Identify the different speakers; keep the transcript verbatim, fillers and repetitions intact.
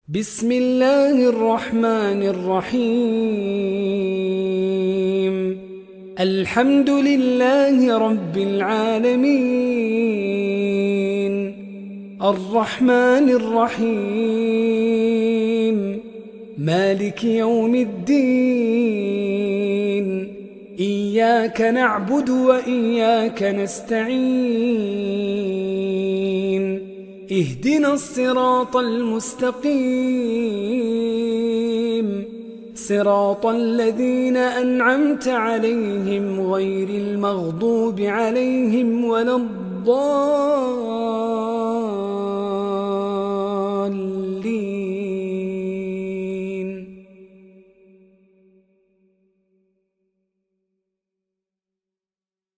Speaker 1: بسم الله الرحمن الرحيم. الحمد لله رب العالمين، الرحمن الرحيم، مالك يوم الدين. إياك نعبد وإياك نستعين، اهدنا الصراط المستقيم، صراط الذين أنعمت عليهم غير المغضوب عليهم ولا الضالين.